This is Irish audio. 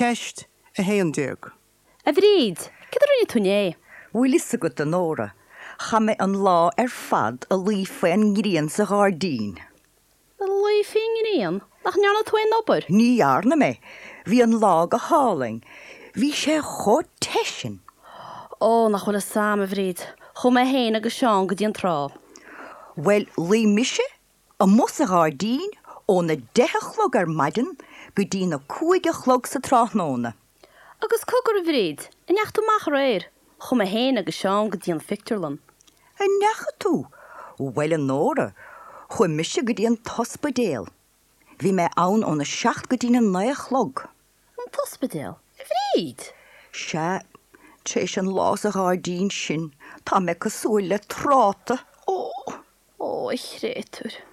ceist a héan dúg. A bhríd, cad ar túné? Bhfuil is go an nóra. Cha mé an lá fad a lí féin gríon sa gáardín. A lí fin íon, nach neanna tuain obair. Ní arna mé. Bhí an lá a háling. Bhí sé chót tesin. Ó, nach bhfuil a sam a bhríd. Chum a héin agus seán go dtíon trá. Well, lí mise a mus a gáardín ó na 10 chlog ar maidin go dtí na 5 chlog sa tráthnóna. Agus cogur a bhríd, a neachtú mach réir. Chum a héin agus seán go dtíon fictorlan. A necha tú. Well an nóra. Chu mise go dtí an tospadéal. Bhí mé ann ó na 7 go dtí na 9 chlog. An tospadéal? A bhríd? Se, tréis an lás a gáardín sin, tá me go súil le tráta. Ó, ich réitúr.